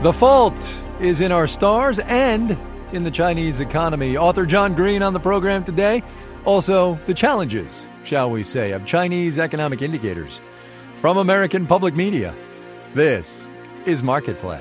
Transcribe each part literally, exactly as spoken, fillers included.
The fault is in our stars and in the Chinese economy. Author John Green on the program today. Also, the challenges, shall we say, of Chinese economic indicators. From American Public Media, this is Marketplace.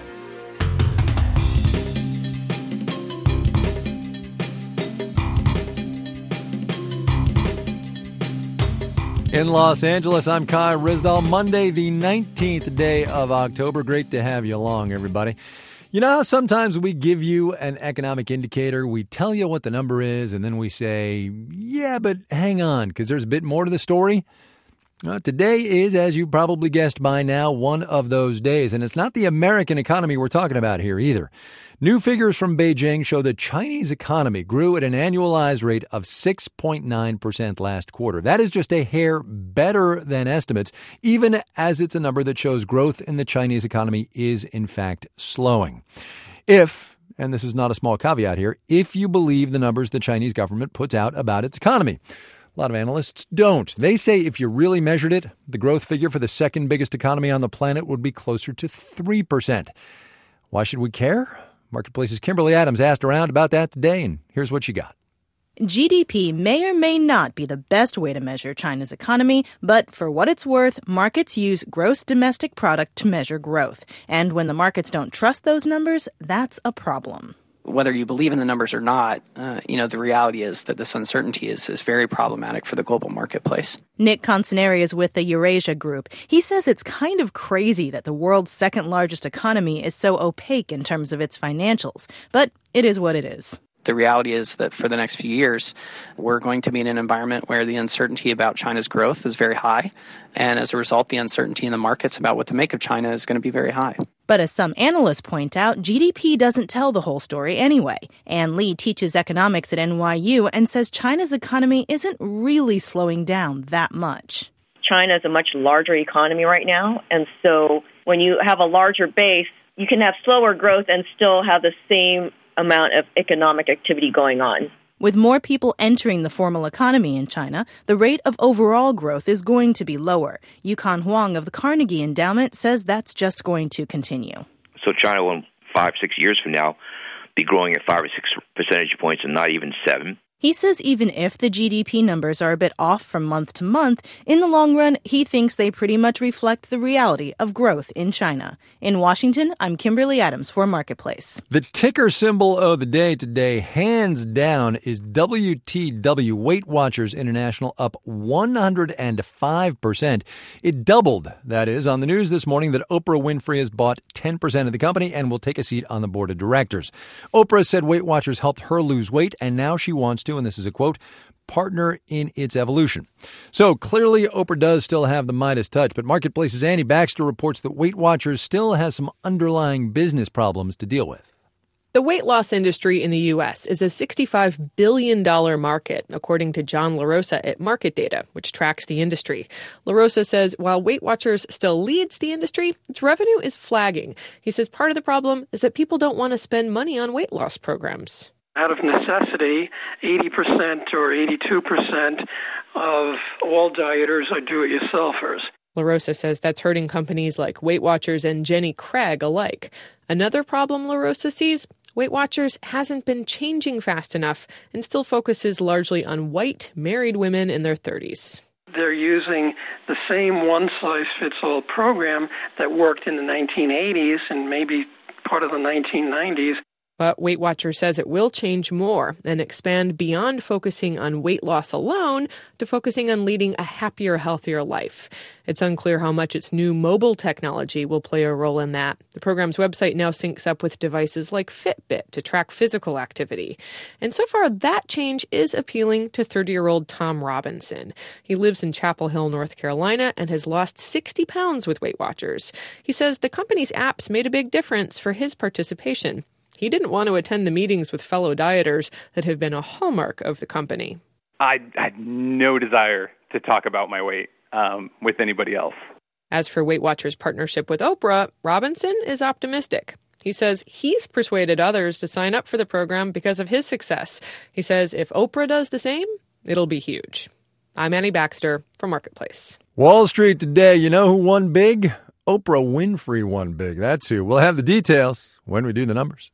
In Los Angeles, I'm Kai Ryssdal. Monday, the nineteenth day of October. Great to have you along, everybody. You know how sometimes we give you an economic indicator, we tell you what the number is, and then we say, yeah, but hang on, because there's a bit more to the story? Well, today is, as you probably guessed by now, one of those days. And it's not the American economy we're talking about here either. New figures from Beijing show the Chinese economy grew at an annualized rate of six point nine percent last quarter. That is just a hair better than estimates, even as it's a number that shows growth in the Chinese economy is, in fact, slowing. If, and this is not a small caveat here, if you believe the numbers the Chinese government puts out about its economy. A lot of analysts don't. They say if you really measured it, the growth figure for the second biggest economy on the planet would be closer to three percent. Why should we care? Marketplace's Kimberly Adams asked around about that today, and here's what she got. G D P may or may not be the best way to measure China's economy, but for what it's worth, markets use gross domestic product to measure growth. And when the markets don't trust those numbers, that's a problem. Whether you believe in the numbers or not, uh, you know, the reality is that this uncertainty is, is very problematic for the global marketplace. Nick Consineri is with the Eurasia Group. He says it's kind of crazy that the world's second largest economy is so opaque in terms of its financials, but it is what it is. The reality is that for the next few years, we're going to be in an environment where the uncertainty about China's growth is very high. And as a result, the uncertainty in the markets about what to make of China is going to be very high. But as some analysts point out, G D P doesn't tell the whole story anyway. Ann Lee teaches economics at N Y U and says China's economy isn't really slowing down that much. China is a much larger economy right now. And so when you have a larger base, you can have slower growth and still have the same amount of economic activity going on. With more people entering the formal economy in China, the rate of overall growth is going to be lower. Yukon Huang of the Carnegie Endowment says that's just going to continue. So China will, five, six years from now, be growing at five or six percentage points and not even seven. He says even if the G D P numbers are a bit off from month to month, in the long run, he thinks they pretty much reflect the reality of growth in China. In Washington, I'm Kimberly Adams for Marketplace. The ticker symbol of the day today, hands down, is W T W, Weight Watchers International, up one hundred five percent. It doubled, that is, on the news this morning that Oprah Winfrey has bought ten percent of the company and will take a seat on the board of directors. Oprah said Weight Watchers helped her lose weight, and now she wants to, and this is a quote, partner in its evolution. So clearly Oprah does still have the Midas touch, but Marketplace's Andy Baxter reports that Weight Watchers still has some underlying business problems to deal with. The weight loss industry in the U S is a sixty-five billion dollars market, according to John LaRosa at Market Data, which tracks the industry. LaRosa says while Weight Watchers still leads the industry, its revenue is flagging. He says part of the problem is that people don't want to spend money on weight loss programs. Out of necessity, eighty percent or eighty-two percent of all dieters are do-it-yourselfers. LaRosa says that's hurting companies like Weight Watchers and Jenny Craig alike. Another problem LaRosa sees, Weight Watchers hasn't been changing fast enough and still focuses largely on white, married women in their thirties. They're using the same one-size-fits-all program that worked in the nineteen eighties and maybe part of the nineteen nineties. But Weight Watchers says it will change more and expand beyond focusing on weight loss alone to focusing on leading a happier, healthier life. It's unclear how much its new mobile technology will play a role in that. The program's website now syncs up with devices like Fitbit to track physical activity. And so far, that change is appealing to thirty-year-old Tom Robinson. He lives in Chapel Hill, North Carolina, and has lost sixty pounds with Weight Watchers. He says the company's apps made a big difference for his participation. He didn't want to attend the meetings with fellow dieters that have been a hallmark of the company. I had no desire to talk about my weight um, with anybody else. As for Weight Watchers' partnership with Oprah, Robinson is optimistic. He says he's persuaded others to sign up for the program because of his success. He says if Oprah does the same, it'll be huge. I'm Annie Baxter for Marketplace. Wall Street today, you know who won big? Oprah Winfrey won big. That's who. We'll have the details when we do the numbers.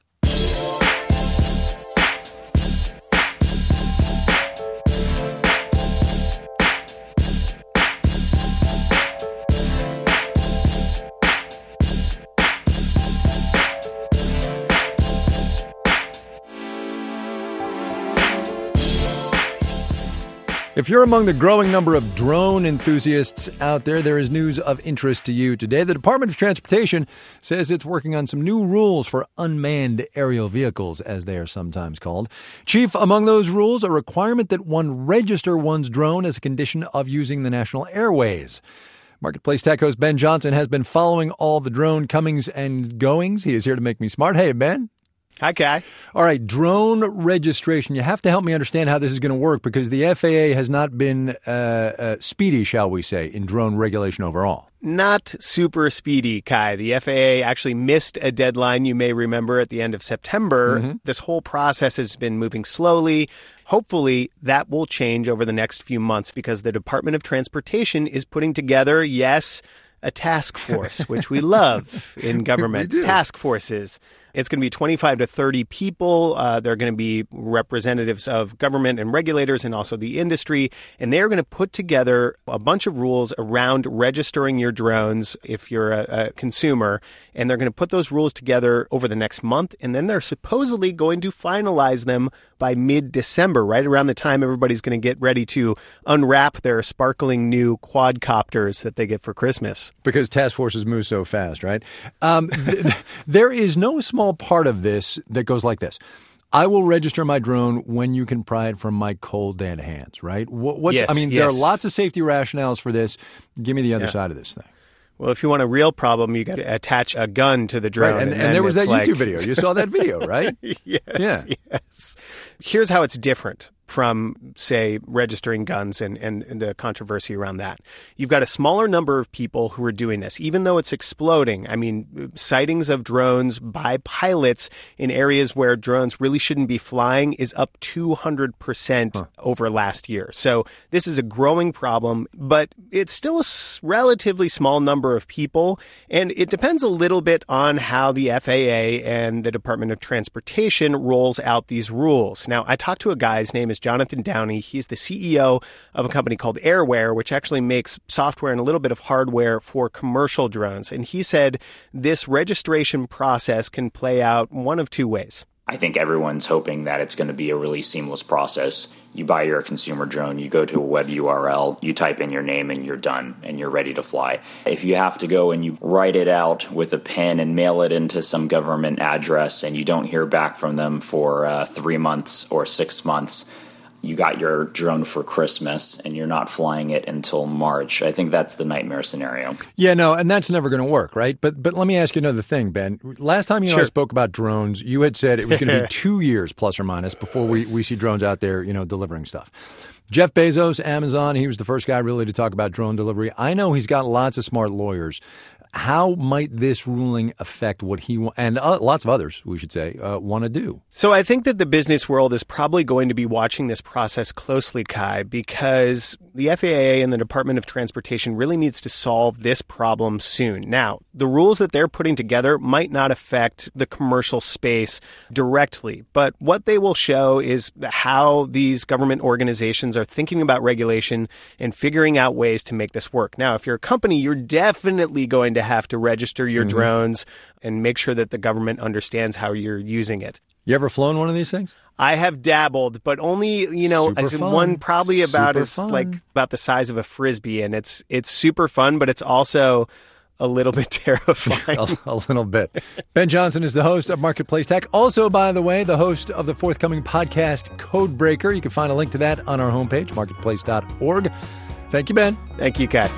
If you're among the growing number of drone enthusiasts out there, there is news of interest to you today. The Department of Transportation says it's working on some new rules for unmanned aerial vehicles, as they are sometimes called. Chief among those rules, a requirement that one register one's drone as a condition of using the national airways. Marketplace Tech host Ben Johnson has been following all the drone comings and goings. He is here to make me smart. Hey, Ben. Hi, Kai. All right, drone registration. You have to help me understand how this is going to work because the F A A has not been uh, uh, speedy, shall we say, in drone regulation overall. Not super speedy, Kai. The F A A actually missed a deadline, you may remember, at the end of September. Mm-hmm. This whole process has been moving slowly. Hopefully, that will change over the next few months because the Department of Transportation is putting together, yes, a task force, which we love in government, task forces. It's going to be twenty-five to thirty people. Uh, they're going to be representatives of government and regulators and also the industry. And they're going to put together a bunch of rules around registering your drones if you're a, a consumer. And they're going to put those rules together over the next month. And then they're supposedly going to finalize them by mid-December, right around the time everybody's going to get ready to unwrap their sparkling new quadcopters that they get for Christmas. Because task forces move so fast, right? Um, th- there is no small part of this that goes like this. I will register my drone when you can pry it from my cold dead hands, right? What, what's, yes, I mean, yes. there are lots of safety rationales for this. Give me the other yeah. side of this thing. Well, if you want a real problem, you got to attach a gun to the drone. Right. And, and, and there was that like... YouTube video. You saw that video, right? yes, yeah. yes. Here's how it's different from, say, registering guns and, and, and the controversy around that. You've got a smaller number of people who are doing this, even though it's exploding. I mean, sightings of drones by pilots in areas where drones really shouldn't be flying is up two hundred percent huh. over last year. So this is a growing problem, but it's still a relatively small number of people, and it depends a little bit on how the F A A and the Department of Transportation rolls out these rules. Now, I talked to a guy, his name is Jonathan Downey. He's the C E O of a company called Airware, which actually makes software and a little bit of hardware for commercial drones. And he said this registration process can play out one of two ways. I think everyone's hoping that it's going to be a really seamless process. You buy your consumer drone, you go to a web U R L, you type in your name, and you're done, and you're ready to fly. If you have to go and you write it out with a pen and mail it into some government address, and you don't hear back from them for uh, three months or six months, you got your drone for Christmas and you're not flying it until March. I think that's the nightmare scenario. Yeah, no, and that's never going to work, right? But but let me ask you another thing, Ben. Last time you sure. and I spoke about drones, you had said it was going to be two years plus or minus before we, we see drones out there, you know, delivering stuff. Jeff Bezos, Amazon, he was the first guy really to talk about drone delivery. I know he's got lots of smart lawyers. How might this ruling affect what he wa- and uh, lots of others, we should say, uh, want to do? So I think that the business world is probably going to be watching this process closely, Kai, because the F A A and the Department of Transportation really needs to solve this problem soon. Now, the rules that they're putting together might not affect the commercial space directly, but what they will show is how these government organizations are thinking about regulation and figuring out ways to make this work. Now, if you're a company, you're definitely going to have to register your mm-hmm. drones and make sure that the government understands how you're using it. You ever flown one of these things? I have dabbled, but only, you know, super as in fun. one probably about super as fun. like about the size of a Frisbee. And it's it's super fun, but it's also a little bit terrifying. a, a little bit. Ben Johnson is the host of Marketplace Tech. Also, by the way, the host of the forthcoming podcast Codebreaker. You can find a link to that on our homepage, marketplace dot org. Thank you, Ben. Thank you, Kai.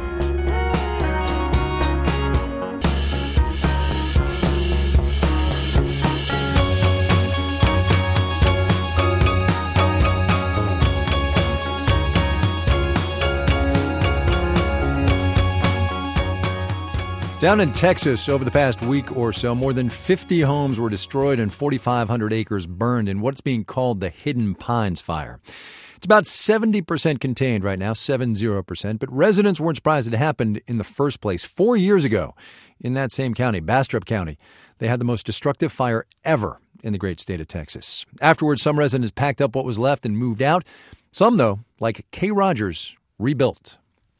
Down in Texas, over the past week or so, more than fifty homes were destroyed and forty-five hundred acres burned in what's being called the Hidden Pines Fire. It's about seventy percent contained right now, seventy percent, but residents weren't surprised it happened in the first place. Four years ago, in that same county, Bastrop County, they had the most destructive fire ever in the great state of Texas. Afterwards, some residents packed up what was left and moved out. Some, though, like Kay Rogers, rebuilt.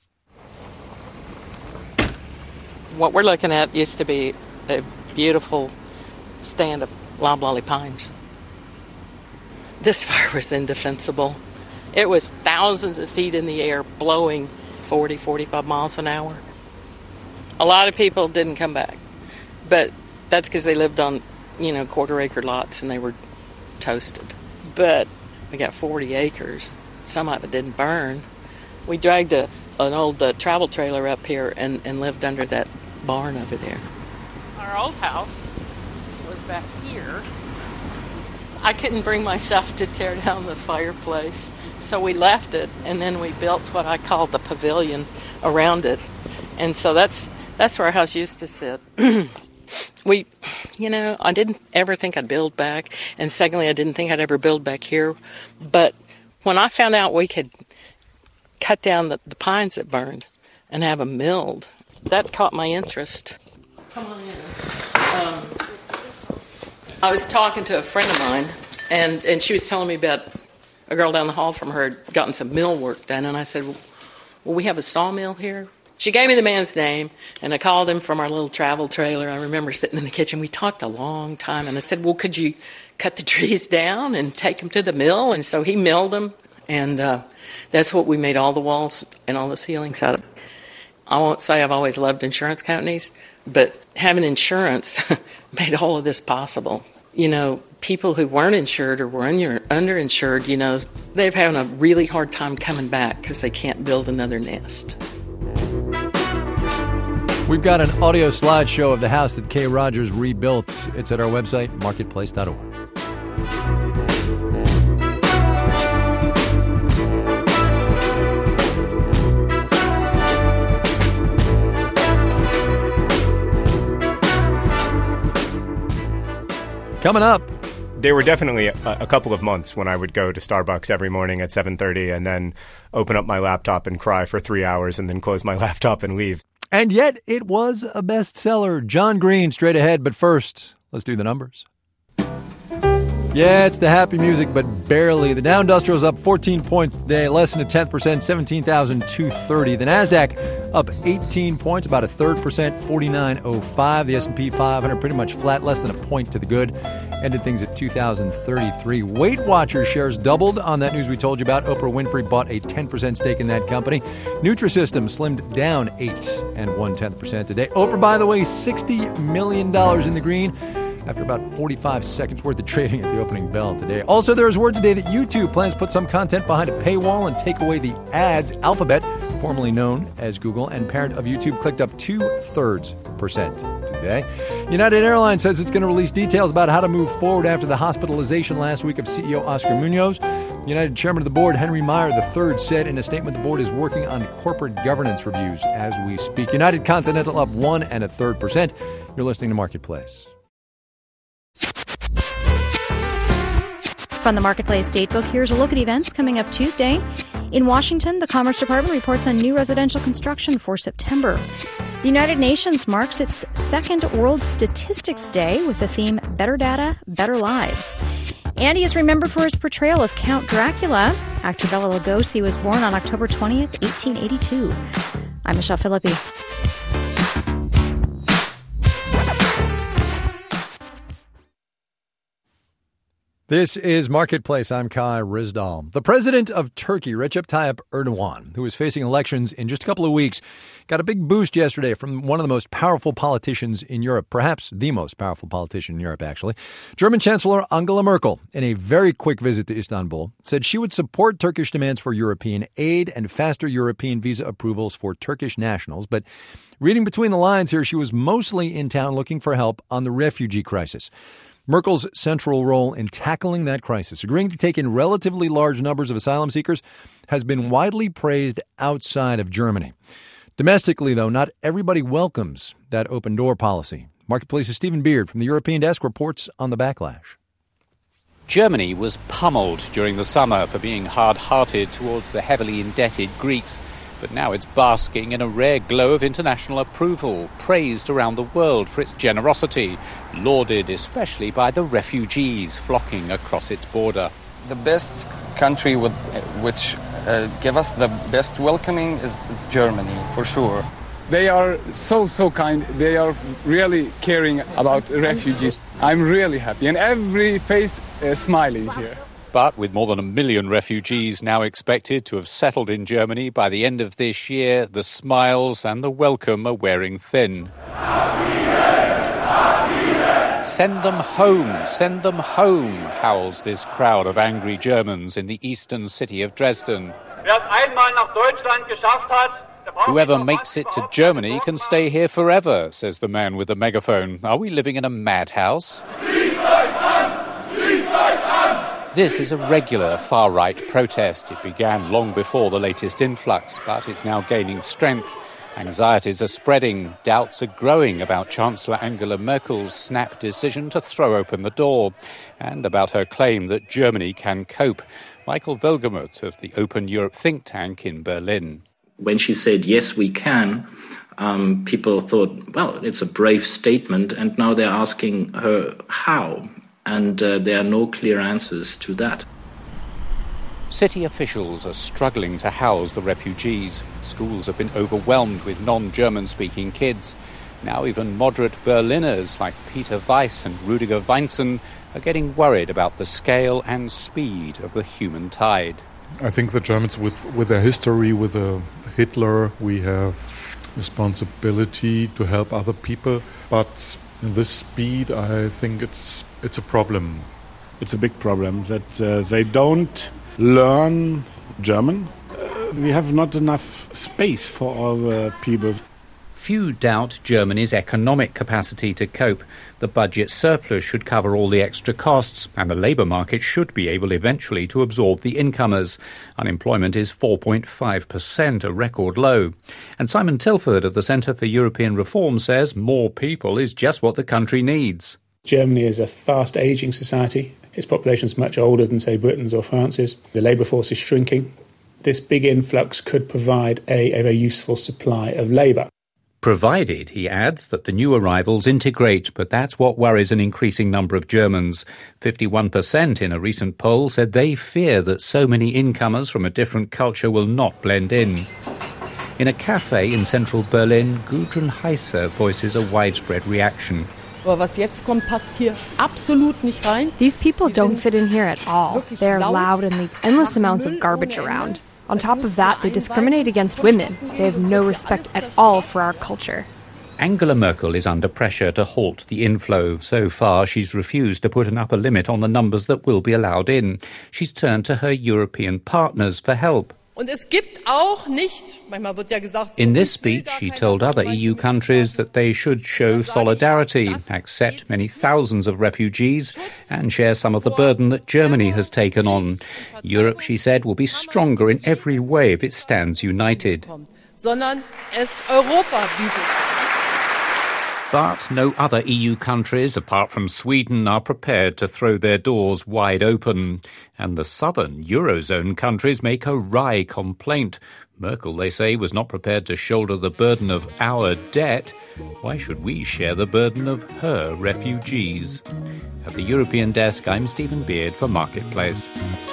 What we're looking at used to be a beautiful stand of loblolly pines. This fire was indefensible. It was thousands of feet in the air, blowing forty, forty-five miles an hour. A lot of people didn't come back, but that's because they lived on, you know, quarter acre lots and they were toasted. But we got forty acres. Some of it didn't burn. We dragged a, an old uh, travel trailer up here and, and lived under that barn over there. Our old house was back here. I couldn't bring myself to tear down the fireplace, so we left it, and then we built what I call the pavilion around it. And so that's that's where our house used to sit. We, you know, I didn't ever think I'd build back, and secondly, I didn't think I'd ever build back here. But when I found out we could cut down the, the pines that burned and have them milled, that caught my interest. Come on in. Um, I was talking to a friend of mine, and, and she was telling me about a girl down the hall from her had gotten some mill work done, and I said, well, we have a sawmill here. She gave me the man's name, and I called him from our little travel trailer. I remember sitting in the kitchen. We talked a long time, and I said, well, could you cut the trees down and take them to the mill? And so he milled them, and uh, that's what we made all the walls and all the ceilings out of. I won't say I've always loved insurance companies, but having insurance made all of this possible. You know, people who weren't insured or were under, underinsured, you know, they've having a really hard time coming back because they can't build another nest. We've got an audio slideshow of the house that Kay Rogers rebuilt. It's at our website, marketplace dot org. Coming up. There were definitely a, a couple of months when I would go to Starbucks every morning at seven thirty and then open up my laptop and cry for three hours and then close my laptop and leave. And yet it was a bestseller. John Green straight ahead. But first, let's do the numbers. Yeah, it's the happy music, but barely. The Dow Industrial's up fourteen points today, less than a tenth percent, seventeen thousand two hundred thirty. The NASDAQ up eighteen points, about a third percent, forty-nine oh five. The S and P five hundred pretty much flat, less than a point to the good. Ended things at two thousand thirty-three. Weight Watchers shares doubled on that news we told you about. Oprah Winfrey bought a ten percent stake in that company. Nutrisystem slimmed down eight and one-tenth percent today. Oprah, by the way, sixty million dollars in the green after about forty-five seconds worth of trading at the opening bell today. Also, there is word today that YouTube plans to put some content behind a paywall and take away the ads. Alphabet, formerly known as Google, and parent of YouTube, clicked up two-thirds percent today. United Airlines says it's going to release details about how to move forward after the hospitalization last week of C E O Oscar Munoz. United Chairman of the Board, Henry Meyer the third, said in a statement the board is working on corporate governance reviews as we speak. United Continental up one and a third percent. You're listening to Marketplace. From the Marketplace Datebook, here's a look at events coming up Tuesday. In Washington, the Commerce Department reports on new residential construction for September. The United Nations marks its second World Statistics Day with the theme Better Data, Better Lives. And he is remembered for his portrayal of Count Dracula. Actor Bela Lugosi was born on October twentieth, eighteen eighty-two. I'm Michelle Philippi. This is Marketplace. I'm Kai Rizdal. The president of Turkey, Recep Tayyip Erdogan, who is facing elections in just a couple of weeks, got a big boost yesterday from one of the most powerful politicians in Europe, perhaps the most powerful politician in Europe, actually. German Chancellor Angela Merkel, in a very quick visit to Istanbul, said she would support Turkish demands for European aid and faster European visa approvals for Turkish nationals. But reading between the lines here, she was mostly in town looking for help on the refugee crisis. Merkel's central role in tackling that crisis, agreeing to take in relatively large numbers of asylum seekers, has been widely praised outside of Germany. Domestically, though, not everybody welcomes that open-door policy. Marketplace's Stephen Beard from the European Desk reports on the backlash. Germany was pummeled during the summer for being hard-hearted towards the heavily indebted Greeks, but now it's basking in a rare glow of international approval, praised around the world for its generosity, lauded especially by the refugees flocking across its border. The best country with, which uh, give us the best welcoming is Germany, for sure. They are so, so kind. They are really caring about refugees. I'm really happy. And every face is smiling here. But with more than a million refugees now expected to have settled in Germany by the end of this year, the smiles and the welcome are wearing thin. Send them home, send them home, howls this crowd of angry Germans in the eastern city of Dresden. Whoever makes it to Germany can stay here forever, says the man with the megaphone. Are we living in a madhouse? This is a regular far-right protest. It began long before the latest influx, but it's now gaining strength. Anxieties are spreading. Doubts are growing about Chancellor Angela Merkel's snap decision to throw open the door, and about her claim that Germany can cope. Michael Welgemuth of the Open Europe think tank in Berlin. When she said, yes, we can, um, people thought, well, it's a brave statement, and now they're asking her how, and uh, there are no clear answers to that. City officials are struggling to house the refugees. Schools have been overwhelmed with non-German-speaking kids. Now even moderate Berliners like Peter Weiss and Rudiger Weinzen are getting worried about the scale and speed of the human tide. I think the Germans, with, with their history, with uh, Hitler, we have responsibility to help other people. But in this speed, I think it's it's a problem. It's a big problem that uh, they don't learn German. Uh, we have not enough space for all the people. Few doubt Germany's economic capacity to cope. The budget surplus should cover all the extra costs, and the labour market should be able eventually to absorb the incomers. Unemployment is four point five percent, a record low. And Simon Tilford of the Centre for European Reform says more people is just what the country needs. Germany is a fast-ageing society. Its population is much older than, say, Britain's or France's. The labour force is shrinking. This big influx could provide a, a very useful supply of labour. Provided, he adds, that the new arrivals integrate, but that's what worries an increasing number of Germans. fifty-one percent in a recent poll said they fear that so many incomers from a different culture will not blend in. In a cafe in central Berlin, Gudrun Heiser voices a widespread reaction. These people don't fit in here at all. They're loud and leave endless amounts of garbage around. On top of that, they discriminate against women. They have no respect at all for our culture. Angela Merkel is under pressure to halt the inflow. So far, she's refused to put an upper limit on the numbers that will be allowed in. She's turned to her European partners for help. In this speech, she told other E U countries that they should show solidarity, accept many thousands of refugees, and share some of the burden that Germany has taken on. Europe, she said, will be stronger in every way if it stands united. But no other E U countries, apart from Sweden, are prepared to throw their doors wide open. And the southern Eurozone countries make a wry complaint. Merkel, they say, was not prepared to shoulder the burden of our debt. Why should we share the burden of her refugees? At the European desk, I'm Stephen Beard for Marketplace.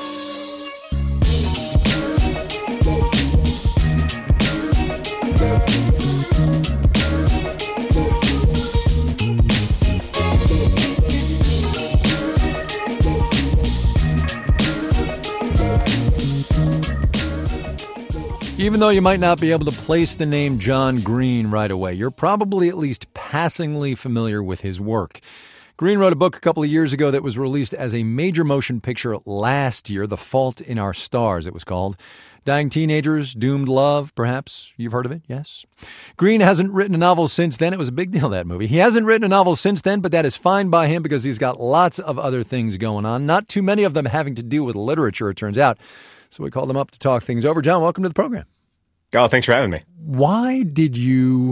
Even though you might not be able to place the name John Green right away, you're probably at least passingly familiar with his work. Green wrote a book a couple of years ago that was released as a major motion picture last year, The Fault in Our Stars, it was called. Dying teenagers, doomed love, perhaps you've heard of it, yes? Green hasn't written a novel since then. It was a big deal, that movie. He hasn't written a novel since then, but that is fine by him because he's got lots of other things going on, not too many of them having to do with literature, it turns out. So we called him up to talk things over. John, welcome to the program. Oh, thanks for having me. Why did you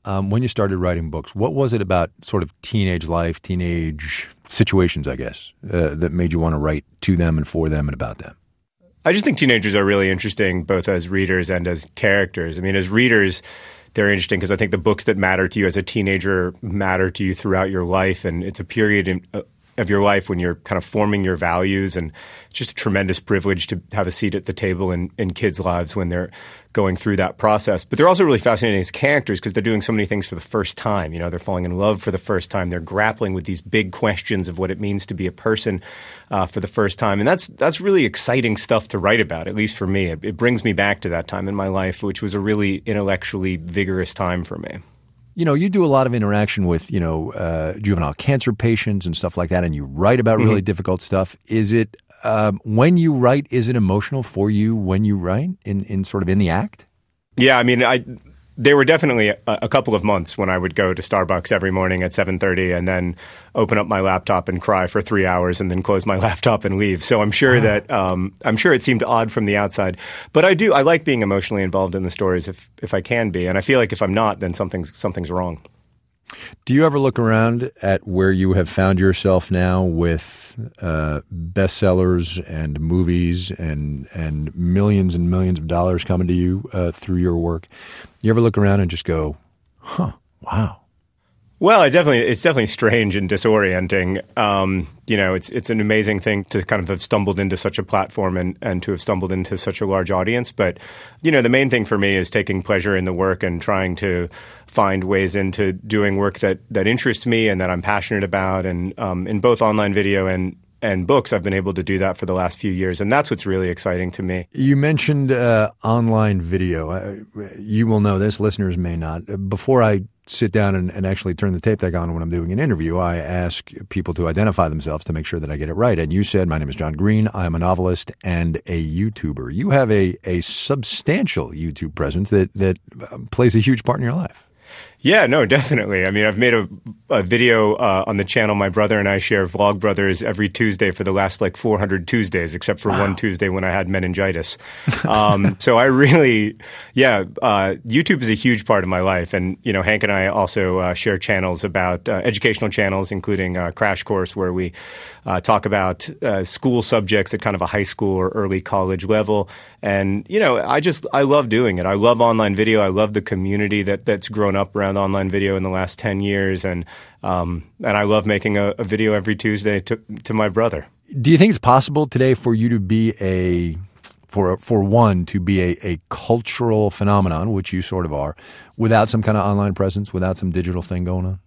um, when you started writing books, what was it about sort of teenage life, teenage situations, I guess, uh, that made you want to write to them and for them and about them? I just think teenagers are really interesting, both as readers and as characters. I mean, as readers, they're interesting because I think the books that matter to you as a teenager matter to you throughout your life, and it's a period in, uh, of your life when you're kind of forming your values, and it's just a tremendous privilege to have a seat at the table in, in kids' lives when they're going through that process. But they're also really fascinating as characters because they're doing so many things for the first time. You know, they're falling in love for the first time. They're grappling with these big questions of what it means to be a person uh, for the first time. And that's that's really exciting stuff to write about, at least for me. It, it brings me back to that time in my life, which was a really intellectually vigorous time for me. You know, you do a lot of interaction with, you know, uh, juvenile cancer patients and stuff like that, and you write about really mm-hmm. difficult stuff. Is it, um, when you write, is it emotional for you when you write in, in sort of in the act? Yeah, I mean, I there were definitely a, a couple of months when I would go to Starbucks every morning at seven thirty and then open up my laptop and cry for three hours and then close my laptop and leave. So I'm sure wow. that um, I'm sure it seemed odd from the outside, but I do I like being emotionally involved in the stories if if I can be, and I feel like if I'm not, then something's something's wrong. Do you ever look around at where you have found yourself now with uh, bestsellers and movies and and millions and millions of dollars coming to you uh, through your work? You ever look around and just go, huh, wow. Well, it definitely it's definitely strange and disorienting. Um, you know, it's it's an amazing thing to kind of have stumbled into such a platform and, and to have stumbled into such a large audience. But, you know, the main thing for me is taking pleasure in the work and trying to find ways into doing work that, that interests me and that I'm passionate about. And um, in both online video and and books, I've been able to do that for the last few years. And that's what's really exciting to me. You mentioned uh, online video. Uh, you will know this, listeners may not. Before I sit down and, and actually turn the tape deck on when I'm doing an interview, I ask people to identify themselves to make sure that I get it right. And you said, my name is John Green. I'm a novelist and a YouTuber. You have a, a substantial YouTube presence that, that plays a huge part in your life. Yeah, no, definitely. I mean, I've made a, a video uh, on the channel. My brother and I share Vlog Brothers every Tuesday for the last like four hundred Tuesdays, except for wow. one Tuesday when I had meningitis. Um, so I really, yeah, uh, YouTube is a huge part of my life. And, you know, Hank and I also uh, share channels about uh, educational channels, including uh, Crash Course, where we uh, talk about uh, school subjects at kind of a high school or early college level. And, you know, I just, I love doing it. I love online video. I love the community that, that's grown up around online video in the last ten years. And, um, and I love making a, a video every Tuesday to, to my brother. Do you think it's possible today for you to be a, for, for one, to be a, a cultural phenomenon, which you sort of are, without some kind of online presence, without some digital thing going on?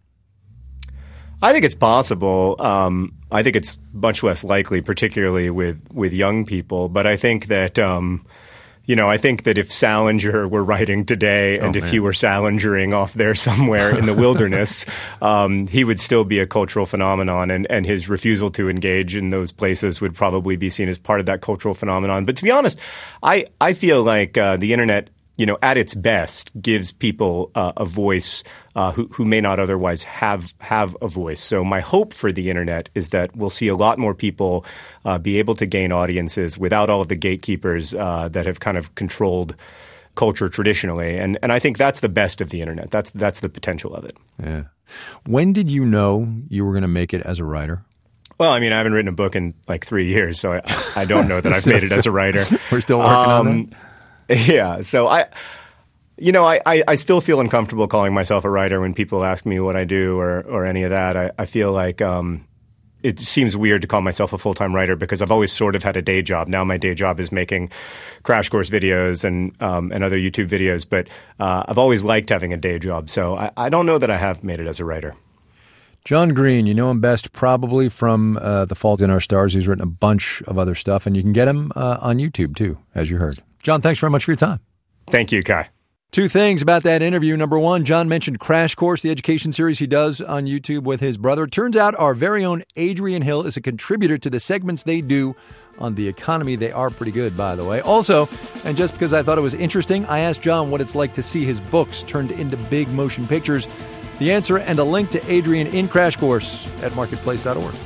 I think it's possible. Um, I think it's much less likely, particularly with, with young people. But I think that, um, you know, I think that if Salinger were writing today and oh, if man. he were Salingering off there somewhere in the wilderness, um, he would still be a cultural phenomenon. And, and his refusal to engage in those places would probably be seen as part of that cultural phenomenon. But to be honest, I, I feel like uh, the internet, you know, at its best, gives people uh, a voice uh, who, who may not otherwise have have a voice. So my hope for the internet is that we'll see a lot more people uh, be able to gain audiences without all of the gatekeepers uh, that have kind of controlled culture traditionally. And and I think that's the best of the internet. That's that's the potential of it. Yeah. When did you know you were going to make it as a writer? Well, I mean, I haven't written a book in like three years, so I, I don't know that I've made it as a writer. We're still working um, on that. Yeah. So I, you know, I, I, I still feel uncomfortable calling myself a writer when people ask me what I do or, or any of that. I, I feel like um, it seems weird to call myself a full-time writer because I've always sort of had a day job. Now my day job is making Crash Course videos and um, and other YouTube videos. But uh, I've always liked having a day job. So I, I don't know that I have made it as a writer. John Green, you know him best probably from uh, The Fault in Our Stars. He's written a bunch of other stuff, and you can get him uh, on YouTube too, as you heard. John, thanks very much for your time. Thank you, Kai. Two things about that interview. Number one, John mentioned Crash Course, the education series he does on YouTube with his brother. Turns out our very own Adrian Hill is a contributor to the segments they do on The Economy. They are pretty good, by the way. Also, and just because I thought it was interesting, I asked John what it's like to see his books turned into big motion pictures. The answer and a link to Adrian in Crash Course at marketplace dot org.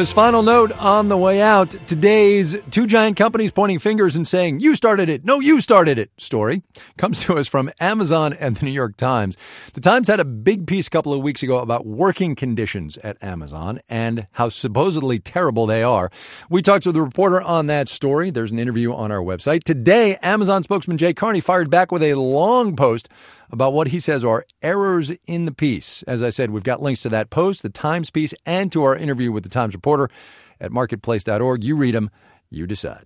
This final note on the way out, today's two giant companies pointing fingers and saying, you started it, no, you started it story comes to us from Amazon and the New York Times. The Times had a big piece a couple of weeks ago about working conditions at Amazon and how supposedly terrible they are. We talked to the reporter on that story. There's an interview on our website. Today, Amazon spokesman Jay Carney fired back with a long post about what he says are errors in the piece. As I said, we've got links to that post, the Times piece, and to our interview with the Times reporter at marketplace dot org. You read them, you decide.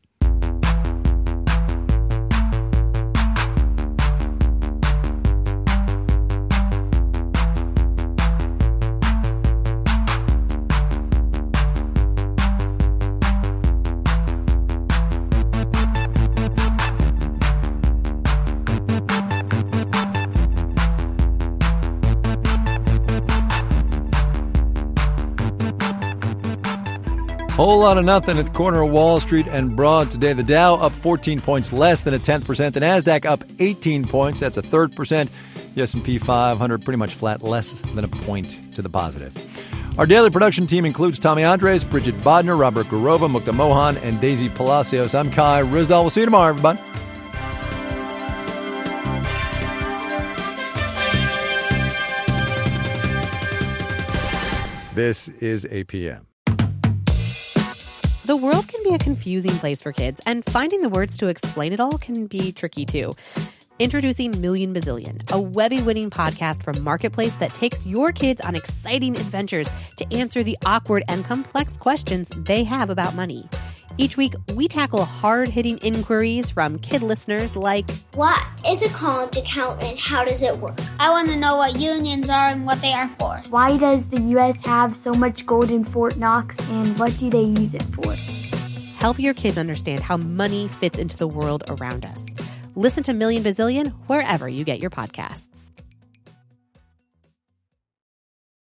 Whole lot of nothing at the corner of Wall Street and Broad today. The Dow up fourteen points, less than a tenth percent. The Nasdaq up eighteen points. That's a third percent. The S and P five hundred pretty much flat, less than a point to the positive. Our daily production team includes Tommy Andres, Bridget Bodner, Robert Garova, Mukta Mohan, and Daisy Palacios. I'm Kai Ryssdal. We'll see you tomorrow, everybody. This is A P M. The world can be a confusing place for kids, and finding the words to explain it all can be tricky, too. Introducing Million Bazillion, a Webby-winning podcast from Marketplace that takes your kids on exciting adventures to answer the awkward and complex questions they have about money. Each week, we tackle hard-hitting inquiries from kid listeners like, what is a college account and how does it work? I want to know what unions are and what they are for. Why does the U S have so much gold in Fort Knox and what do they use it for? Help your kids understand how money fits into the world around us. Listen to Million Bazillion wherever you get your podcasts.